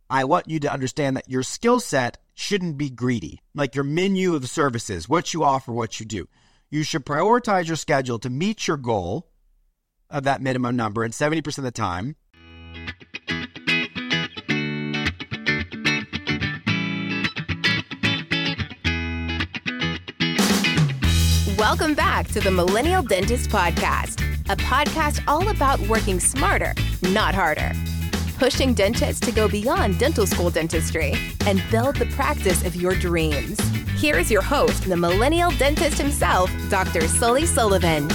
I want you to understand that your skill set shouldn't be greedy. Like your menu of services, what you offer, what you do. You should prioritize your schedule to meet your goal of that minimum number, and 70% of the time. Welcome back to the Millennial Dentist Podcast, a podcast all about working smarter, not harder. Pushing dentists to go beyond dental school dentistry and build the practice of your dreams. Here is your host, the Millennial Dentist himself, Dr. Sully Sullivan.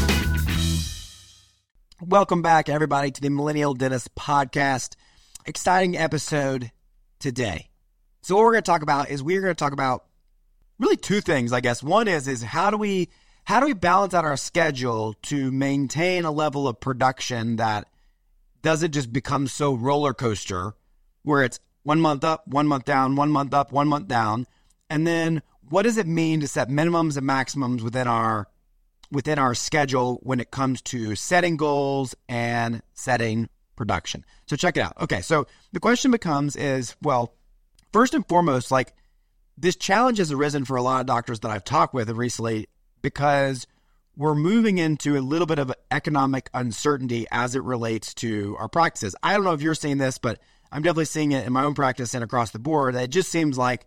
Welcome back, everybody, to the Millennial Dentist Podcast. Exciting episode today. So what we're going to talk about is we're going to talk about really two things, I guess. One is how do we balance out our schedule to maintain a level of production that doesn't just become so roller coaster where it's 1 month up, 1 month down, 1 month up, 1 month down. And then what does it mean to set minimums and maximums within our schedule when it comes to setting goals and setting production? So check it out. Okay, so the question becomes well, first and foremost, like this challenge has arisen for a lot of doctors that I've talked with recently because we're moving into a little bit of economic uncertainty as it relates to our practices. I don't know if you're seeing this, but I'm definitely seeing it in my own practice and across the board. It just seems like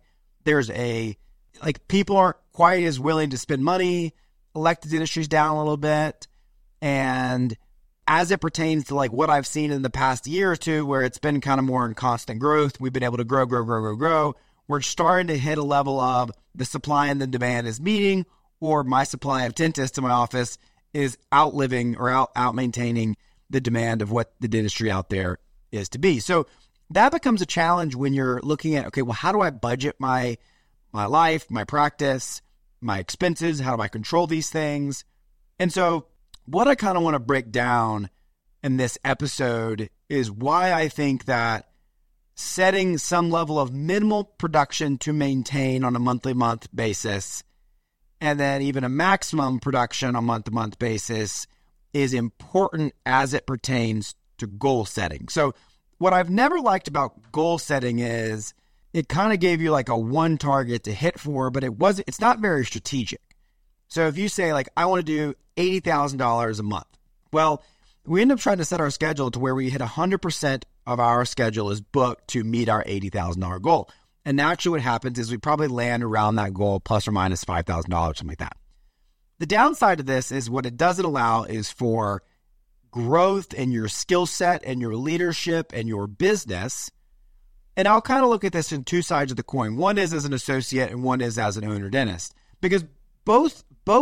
people aren't quite as willing to spend money. Elective dentistry's down a little bit. And as it pertains to like what I've seen in the past year or two, where it's been kind of more in constant growth, we've been able to grow. We're starting to hit a level of the supply and the demand is meeting, or my supply of dentists in my office is outliving or out maintaining the demand of what the dentistry out there is to be. So that becomes a challenge when you're looking at, okay, well, how do I budget my life, my practice, my expenses? How do I control these things? And so what I kind of want to break down in this episode is why I think that setting some level of minimal production to maintain on a month-to-month basis and then even a maximum production on a month-to-month basis is important as it pertains to goal setting. So what I've never liked about goal setting is it kind of gave you like a one target to hit for, but it's not very strategic. So if you say like, I want to do $80,000 a month. Well, we end up trying to set our schedule to where we hit 100% of our schedule is booked to meet our $80,000 goal. And naturally what happens is we probably land around that goal plus or minus $5,000, something like that. The downside of this is what it doesn't allow is for growth in your skill set and your leadership and your business. And I'll kind of look at this in two sides of the coin. One is as an associate and one is as an owner dentist. Because both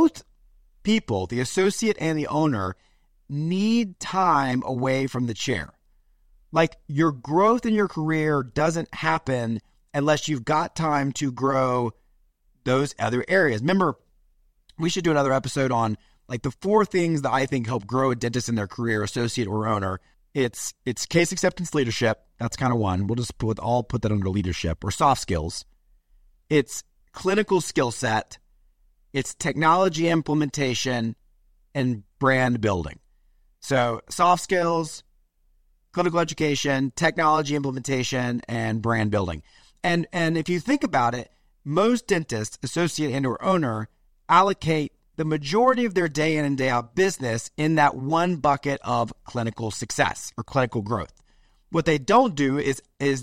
people, the associate and the owner, need time away from the chair. Like your growth in your career doesn't happen unless you've got time to grow those other areas. Remember, we should do another episode on like the 4 things that I think help grow a dentist in their career, associate or owner. It's case acceptance leadership. That's kind of one. We'll just put that under leadership or soft skills. It's clinical skill set. It's technology implementation and brand building. So soft skills, clinical education, technology implementation, and brand building. And if you think about it, most dentists, associate and or owner, allocate the majority of their day in and day out business in that one bucket of clinical success or clinical growth. What they don't do is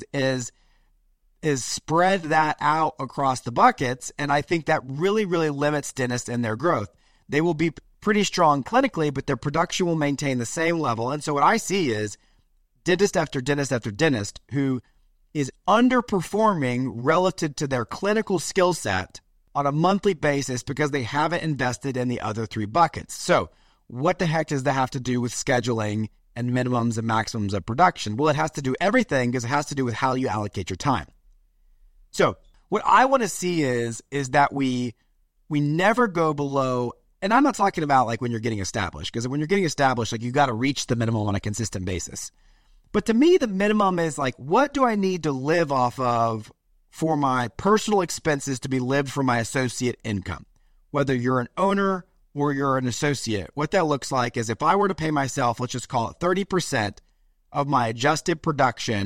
spread that out across the buckets, and I think that really, really limits dentists in their growth. They will be pretty strong clinically, but their production will maintain the same level. And so what I see is dentist after dentist after dentist who is underperforming relative to their clinical skill set on a monthly basis because they haven't invested in the other 3 buckets. So what the heck does that have to do with scheduling and minimums and maximums of production? Well, it has to do everything because it has to do with how you allocate your time. So what I want to see is that we never go below, and I'm not talking about like when you're getting established, because when you're getting established, like you got to reach the minimum on a consistent basis. But to me, the minimum is like, what do I need to live off of for my personal expenses to be lived from my associate income? Whether you're an owner or you're an associate, what that looks like is if I were to pay myself, let's just call it 30% of my adjusted production,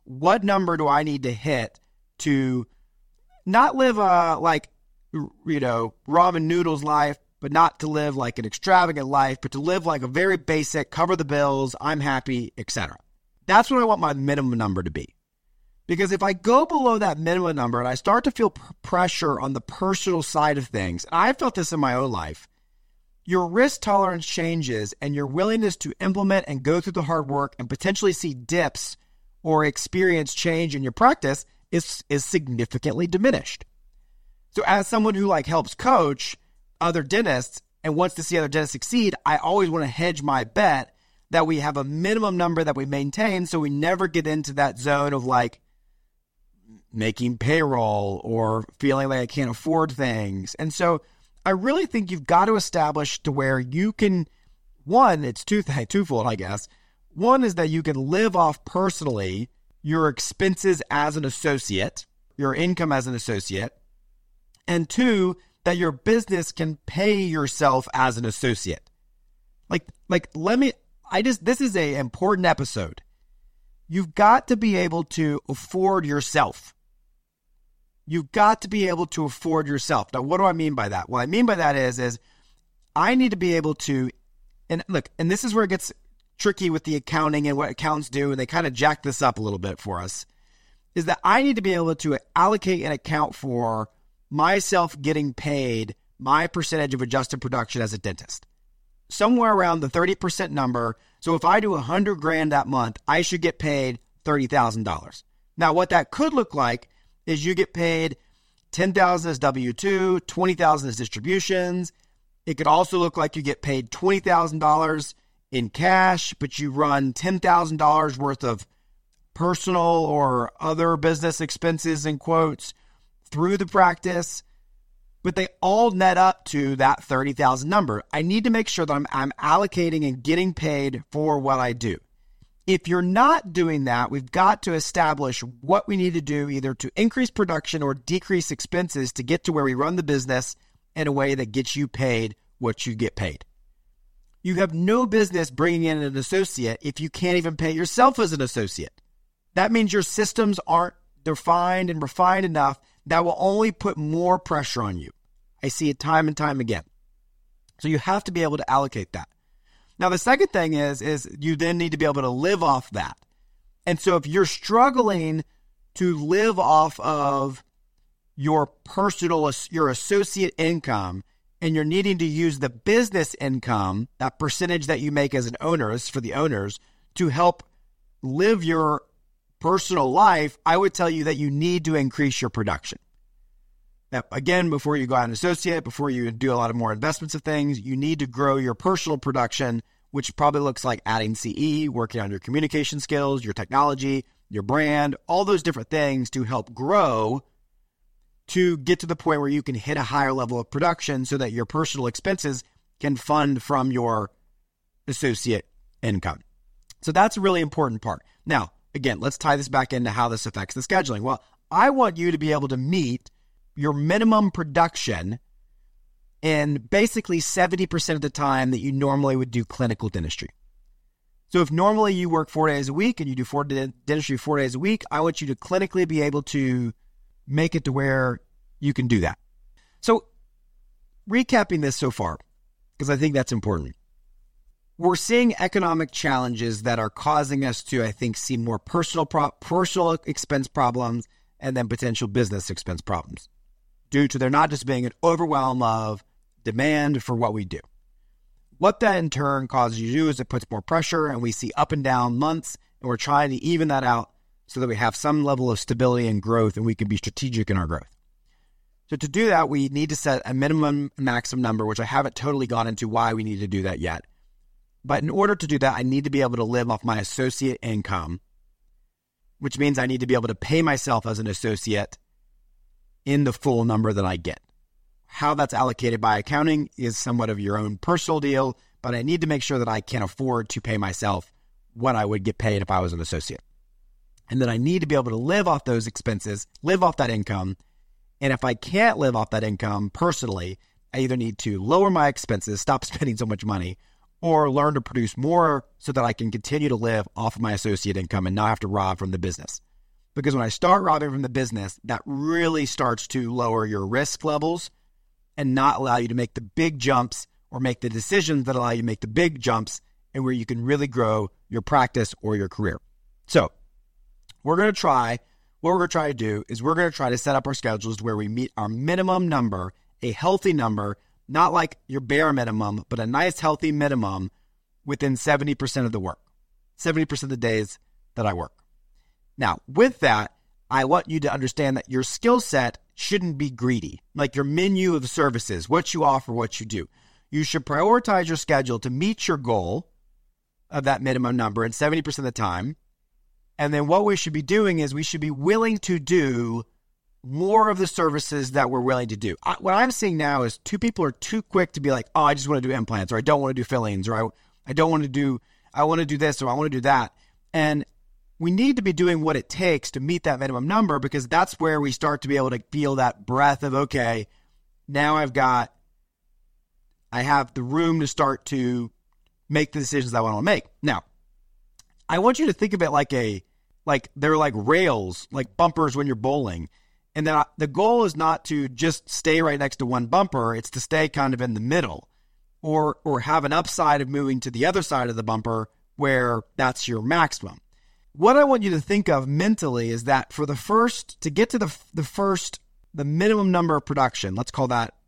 what number do I need to hit to not live a ramen noodles life, but not to live like an extravagant life, but to live like a very basic, cover the bills, I'm happy, etc. That's what I want my minimum number to be. Because if I go below that minimum number and I start to feel pressure on the personal side of things, and I felt this in my own life, your risk tolerance changes and your willingness to implement and go through the hard work and potentially see dips or experience change in your practice is significantly diminished. So as someone who helps coach other dentists and wants to see other dentists succeed, I always want to hedge my bet that we have a minimum number that we maintain so we never get into that zone of making payroll or feeling like I can't afford things. And so I really think you've got to establish to where you can, one, it's twofold, I guess. One is that you can live off personally your expenses as an associate, your income as an associate, and two, that your business can pay yourself as an associate. This is an important episode. You've got to be able to afford yourself. You've got to be able to afford yourself. Now, what do I mean by that? What I mean by that is I need to be able to, and this is where it gets tricky with the accounting and what accountants do, and they kind of jack this up a little bit for us, is that I need to be able to allocate and account for myself getting paid my percentage of adjusted production as a dentist. Somewhere around the 30% number. So if I do $100,000 that month, I should get paid $30,000. Now, what that could look like is you get paid $10,000 as W-2, $20,000 as distributions. It could also look like you get paid $20,000 in cash, but you run $10,000 worth of personal or other business expenses, in quotes, through the practice. But they all net up to that $30,000 number. I need to make sure that I'm allocating and getting paid for what I do. If you're not doing that, we've got to establish what we need to do either to increase production or decrease expenses to get to where we run the business in a way that gets you paid what you get paid. You have no business bringing in an associate if you can't even pay yourself as an associate. That means your systems aren't defined and refined enough that will only put more pressure on you. I see it time and time again. So you have to be able to allocate that. Now, the second thing is you then need to be able to live off that. And so if you're struggling to live off of your associate income, and you're needing to use the business income, that percentage that you make as an owner, for the owners, to help live your personal life, I would tell you that you need to increase your production. Now, again, before you go out and associate, before you do a lot of more investments of things, you need to grow your personal production, which probably looks like adding CE, working on your communication skills, your technology, your brand, all those different things to help grow to get to the point where you can hit a higher level of production so that your personal expenses can fund from your associate income. So that's a really important part. Now, again, let's tie this back into how this affects the scheduling. Well, I want you to be able to meet your minimum production in basically 70% of the time that you normally would do clinical dentistry. So if normally you work 4 days a week and you do dentistry 4 days a week, I want you to clinically be able to make it to where you can do that. So recapping this so far, because I think that's important. We're seeing economic challenges that are causing us to, I think, see more personal expense problems and then potential business expense problems due to there not just being an overwhelm of demand for what we do. What that in turn causes you to do is it puts more pressure, and we see up and down months, and we're trying to even that out so that we have some level of stability and growth and we can be strategic in our growth. So to do that, we need to set a minimum maximum number, which I haven't totally gone into why we need to do that yet. But in order to do that, I need to be able to live off my associate income, which means I need to be able to pay myself as an associate in the full number that I get. How that's allocated by accounting is somewhat of your own personal deal, but I need to make sure that I can afford to pay myself what I would get paid if I was an associate. And then I need to be able to live off those expenses, live off that income. And if I can't live off that income personally, I either need to lower my expenses, stop spending so much money, or learn to produce more so that I can continue to live off of my associate income and not have to rob from the business. Because when I start robbing from the business, that really starts to lower your risk levels and not allow you to make the big jumps or make the decisions that allow you to make the big jumps and where you can really grow your practice or your career. So what we're going to try to do is we're going to try to set up our schedules where we meet our minimum number, a healthy number, not like your bare minimum, but a nice healthy minimum within 70% of the work, 70% of the days that I work. Now, with that, I want you to understand that your skill set shouldn't be greedy, like your menu of services, what you offer, what you do. You should prioritize your schedule to meet your goal of that minimum number in 70% of the time. And then what we should be doing is we should be willing to do more of the services that we're willing to do. What I'm seeing now is people are too quick to be like, oh, I just want to do implants, or I don't want to do fillings, or I want to do this, or I want to do that. And we need to be doing what it takes to meet that minimum number, because that's where we start to be able to feel that breath of, okay, now I have the room to start to make the decisions I want to make. Now, I want you to think of it like they're like rails, like bumpers when you're bowling. And then the goal is not to just stay right next to one bumper. It's to stay kind of in the middle or have an upside of moving to the other side of the bumper where that's your maximum. What I want you to think of mentally is that to get to the minimum number of production, let's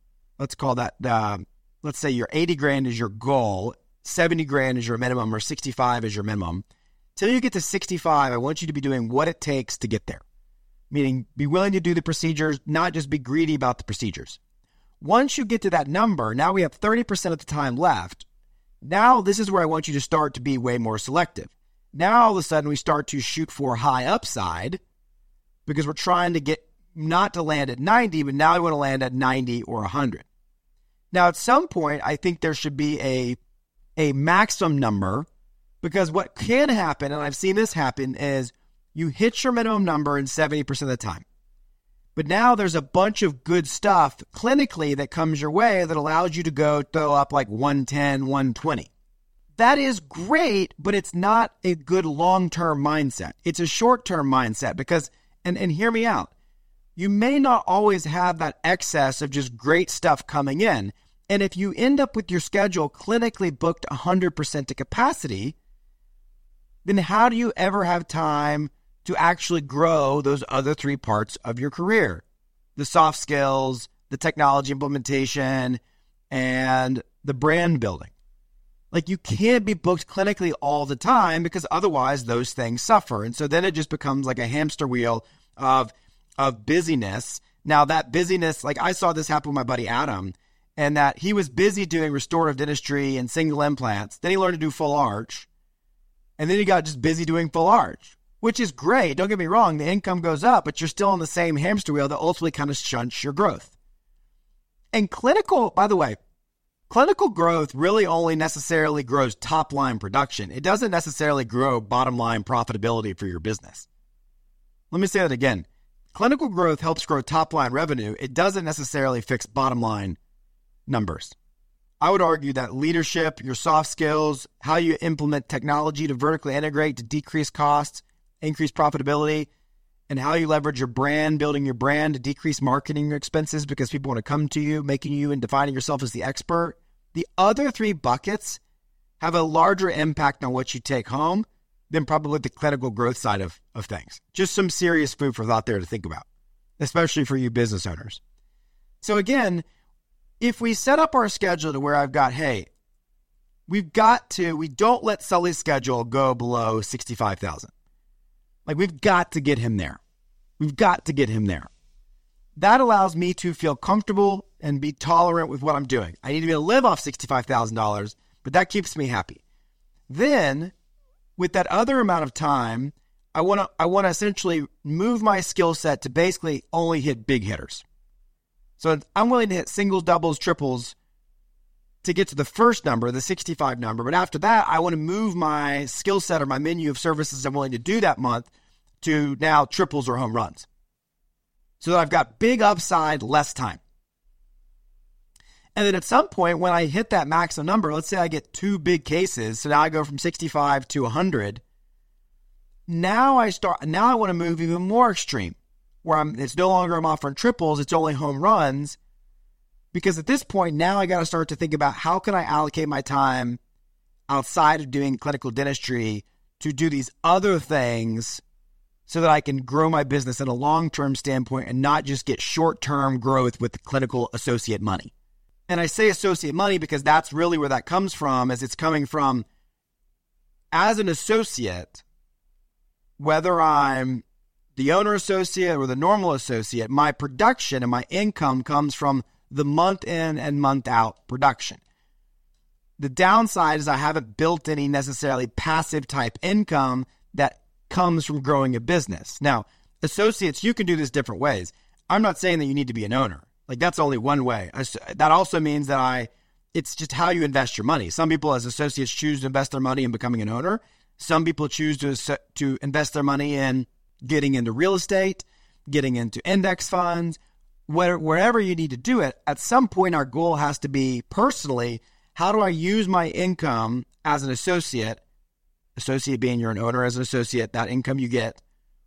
say your 80 grand is your goal, 70 grand is your minimum, or 65 is your minimum. Till you get to 65, I want you to be doing what it takes to get there. Meaning be willing to do the procedures, not just be greedy about the procedures. Once you get to that number, now we have 30% of the time left. Now this is where I want you to start to be way more selective. Now all of a sudden we start to shoot for high upside because we're trying to get not to land at 90, but now we want to land at 90 or 100. Now at some point, I think there should be a maximum number, because what can happen, and I've seen this happen, is you hit your minimum number in 70% of the time. But now there's a bunch of good stuff clinically that comes your way that allows you to go throw up like 110, 120. That is great, but it's not a good long-term mindset. It's a short-term mindset because, and hear me out, you may not always have that excess of just great stuff coming in. And if you end up with your schedule clinically booked 100% to capacity, then how do you ever have time to actually grow those other three parts of your career? The soft skills, the technology implementation, and the brand building. Like, you can't be booked clinically all the time because otherwise those things suffer. And so then it just becomes like a hamster wheel of busyness. Now that busyness, like I saw this happen with my buddy Adam, and that he was busy doing restorative dentistry and single implants. Then he learned to do full arch. And then he got just busy doing full arch, which is great. Don't get me wrong. The income goes up, but you're still on the same hamster wheel that ultimately kind of shunts your growth. And clinical, by the way, clinical growth really only necessarily grows top line production. It doesn't necessarily grow bottom line profitability for your business. Let me say that again. Clinical growth helps grow top line revenue. It doesn't necessarily fix bottom line numbers. I would argue that leadership, your soft skills, how you implement technology to vertically integrate to decrease costs, increase profitability, and how you leverage your brand, building your brand to decrease marketing expenses because people want to come to you, making you and defining yourself as the expert. The other three buckets have a larger impact on what you take home than probably the clinical growth side of things. Just some serious food for thought there to think about, especially for you business owners. So again, if we set up our schedule to where I've got, hey, we don't let Sully's schedule go below 65,000. Like, we've got to get him there. We've got to get him there. That allows me to feel comfortable and be tolerant with what I'm doing. I need to be able to live off $65,000, but that keeps me happy. Then, with that other amount of time, I want to essentially move my skill set to basically only hit big hitters. So I'm willing to hit singles, doubles, triples to get to the first number, the 65 number. But after that, I want to move my skill set or my menu of services I'm willing to do that month to now triples or home runs. So that I've got big upside, less time. And then at some point when I hit that maximum number, let's say I get 2 big cases. So now I go from 65 to 100. Now I want to move even more extreme, where it's no longer I'm offering triples, it's only home runs. Because at this point, now I got to start to think about how can I allocate my time outside of doing clinical dentistry to do these other things so that I can grow my business in a long-term standpoint and not just get short-term growth with clinical associate money. And I say associate money because that's really where that comes from, is it's coming from as an associate, whether I'm the owner associate or the normal associate, my production and my income comes from the month in and month out production. The downside is I haven't built any necessarily passive type income that comes from growing a business. Now, associates, you can do this different ways. I'm not saying that you need to be an owner. Like, that's only one way. That also means that it's just how you invest your money. Some people as associates choose to invest their money in becoming an owner. Some people choose to invest their money in getting into real estate, getting into index funds, wherever you need to do it. At some point, our goal has to be personally, how do I use my income as an associate being you're an owner, as an associate, that income you get,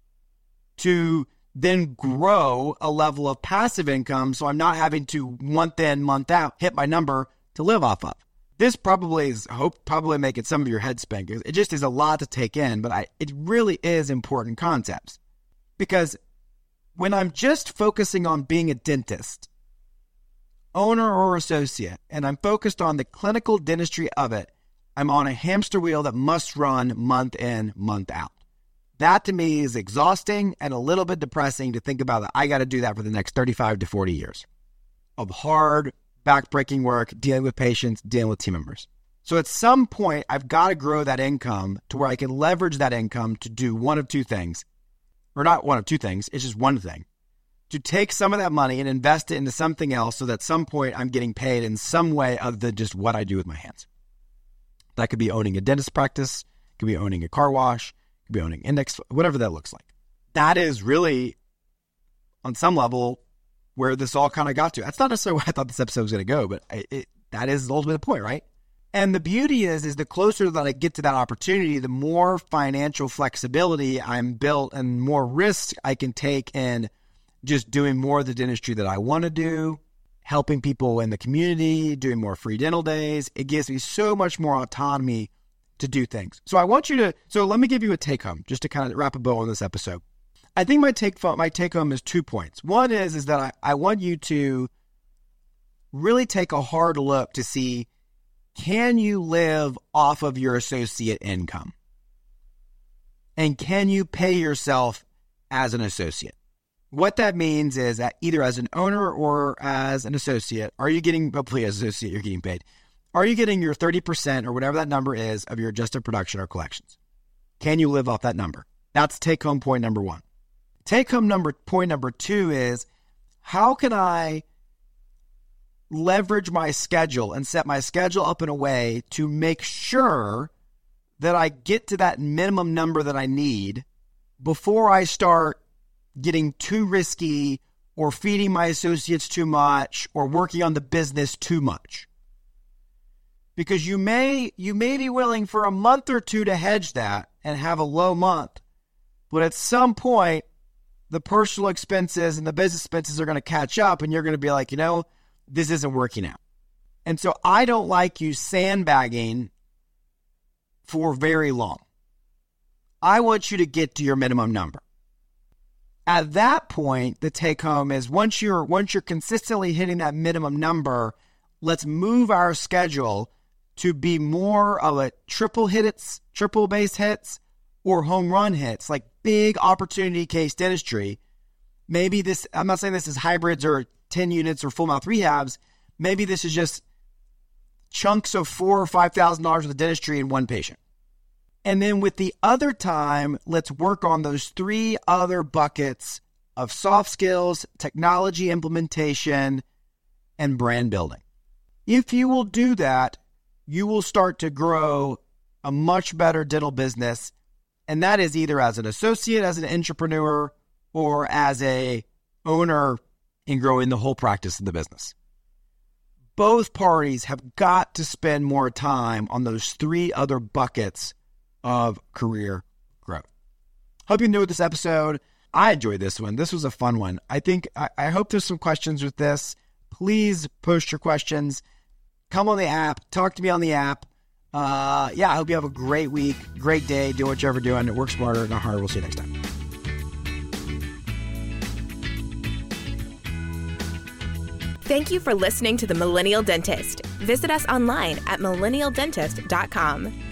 to then grow a level of passive income so I'm not having to month in, month out, hit my number to live off of. This probably making some of your head spin, because it just is a lot to take in, but it really is important concepts. Because when I'm just focusing on being a dentist, owner or associate, and I'm focused on the clinical dentistry of it, I'm on a hamster wheel that must run month in, month out. That to me is exhausting and a little bit depressing to think about that I got to do that for the next 35 to 40 years of hard, backbreaking work, dealing with patients, dealing with team members. So at some point, I've got to grow that income to where I can leverage that income to do one of two things. Or not one of two things, it's just one thing. To take some of that money and invest it into something else so that at some point I'm getting paid in some way other than just what I do with my hands. That could be owning a dentist practice, could be owning a car wash, could be owning index, whatever that looks like. That is really, on some level, where this all kind of got to. That's not necessarily where I thought this episode was going to go, but that is the ultimate point, right? And the beauty is the closer that I get to that opportunity, the more financial flexibility I'm built and more risk I can take in just doing more of the dentistry that I want to do, helping people in the community, doing more free dental days. It gives me so much more autonomy to do things. So let me give you a take home just to kind of wrap a bow on this episode. I think my take home is 2 points. One is that I want you to really take a hard look to see, can you live off of your associate income? And can you pay yourself as an associate? What that means is that either as an owner or as an associate, hopefully as an associate, you're getting paid. Are you getting your 30% or whatever that number is of your adjusted production or collections? Can you live off that number? That's take home point number one. Take home point number two is, how can I leverage my schedule and set my schedule up in a way to make sure that I get to that minimum number that I need before I start getting too risky or feeding my associates too much or working on the business too much. Because you may be willing for a month or two to hedge that and have a low month, but at some point, the personal expenses and the business expenses are going to catch up and you're going to be like, this isn't working out. And so I don't like you sandbagging for very long. I want you to get to your minimum number. At that point, the take home is once you're consistently hitting that minimum number, let's move our schedule to be more of a triple base hits or home run hits, like big opportunity case dentistry. Maybe this, I'm not saying this is hybrids or 10 units or full mouth rehabs. Maybe this is just chunks of $4,000 or $5,000 worth of dentistry in one patient. And then with the other time, let's work on those three other buckets of soft skills, technology implementation, and brand building. If you will do that, you will start to grow a much better dental business. And that is either as an associate, as an entrepreneur, or as a owner in growing the whole practice of the business. Both parties have got to spend more time on those three other buckets of career growth. Hope you enjoyed this episode. I enjoyed this one. This was a fun one. I hope there's some questions with this. Please post your questions. Come on the app. Talk to me on the app. I hope you have a great week, great day. Do what you're ever doing. Work smarter, not harder. We'll see you next time. Thank you for listening to The Millennial Dentist. Visit us online at millennialdentist.com.